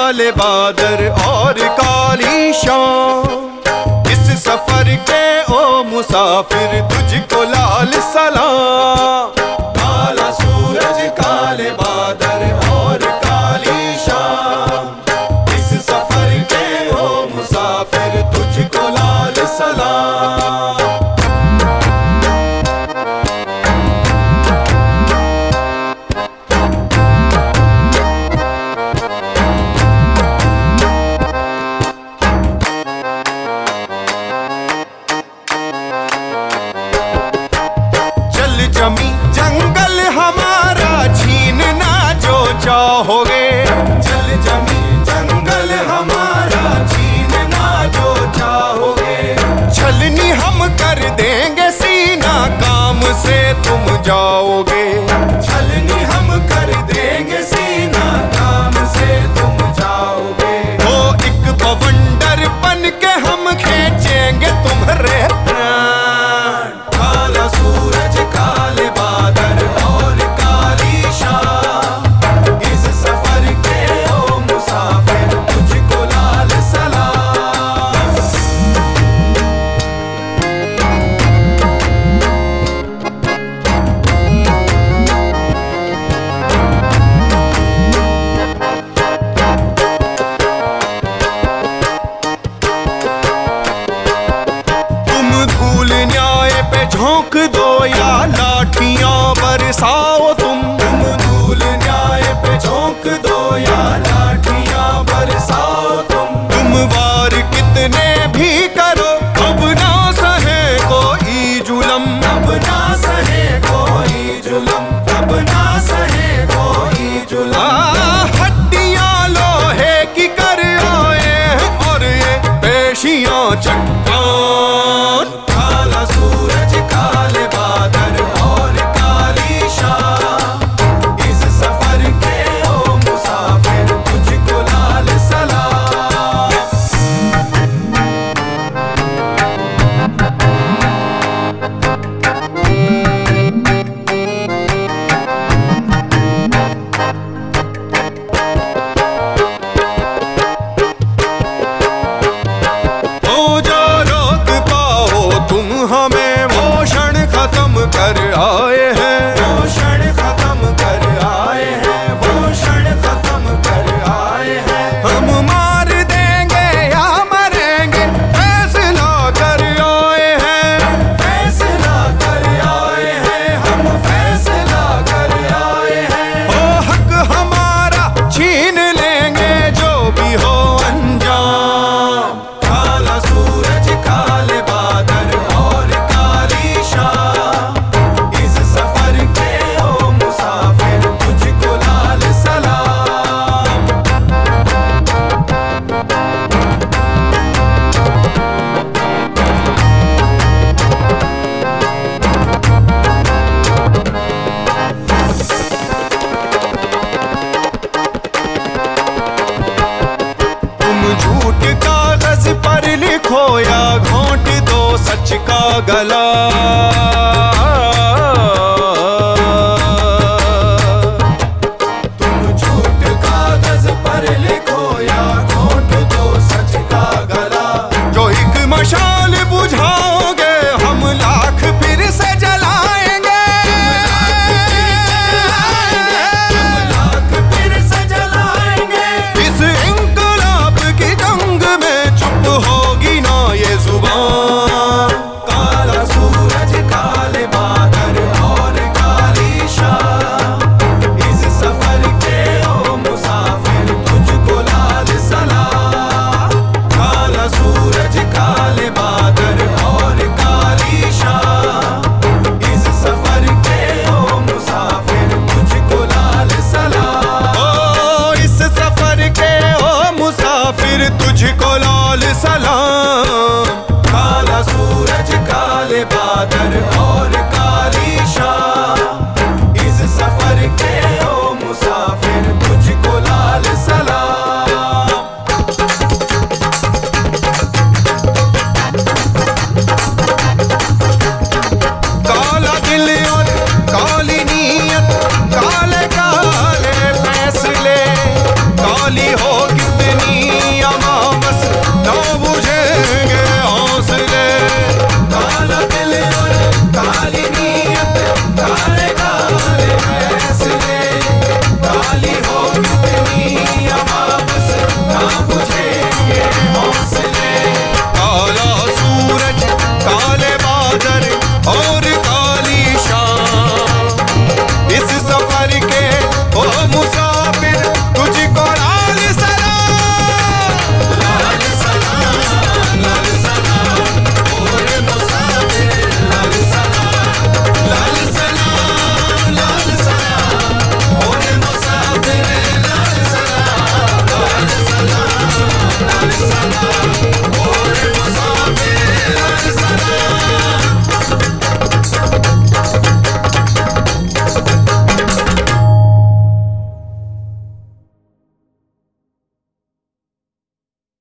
काले बादल और काली शाम। इस सफर के ओ मुसाफिर तुझको लाल सलाम। काला सूरज काले बादल और काली शाम। इस सफर के ओ मुसाफिर तुझको लाल सलाम। जमी जंगल हमारा छीनना जो चाहोगे। जल जमी जंगल हमारा छीनना जो चाहोगे। छलनी हम कर देंगे सीना काम से तुम जाओगे। छलनी हम कर देंगे सीना काम से तुम जाओगे। वो एक बवंडर बन के हम खींचेंगे तुम्हारे प्राण। काला सूरज काले बादल और काली शाम। इस सफर के ओ मुसाफिर तुझको लाल सलाम। तुम धूल न्याय पे झोंक दो या लाठियां बरसाओ। तुम धूल न्याय पे झोंक दो या लाठियां बरसाओ। तुम वार कितने भी करो अब ना सहे कोई जुलम। अब ना सहे कोई जुलम। अब ना सहे कोई जुलम। हड्डियां लोहे की कर आए हैं और ये पेशियां चट्टान। काला सूरज काले बादल और काली शाम। इस सफर के ओ मुसाफिर तुझको लाल सलाम। ओ जो रोक पाओ तुम हमें वो क्षण खत्म कर आए हैं। वो क्षण खत्म कर आए हैं। वो क्षण खत्म कर आए हैं। हम मार देंगे या मरेंगे फैसला कर आए हैं। फैसला कर आए हैं। हम फैसला कर आए हैं। ओ हक हमारा छीन लेंगे जो भी हो अंजाम। काला सूरज काले बादल और काली शाम। इस सफर के ओ मुसाफिर तुझको लाल सलाम। तुम झूठ कागज पर लिखो या घोंट दो सच का गला। तुम झूठ कागज पर लिखो या घोंट दो सच का गला। जो एक मशाल बुझाओगे हम लाख फिर से जलाएंगे। हम लाख फिर से जलाएंगे। इस इंकलाब की जंग में चुप होगी ना ये जुबान। काला सूरज का काले काले फैसले, काली हो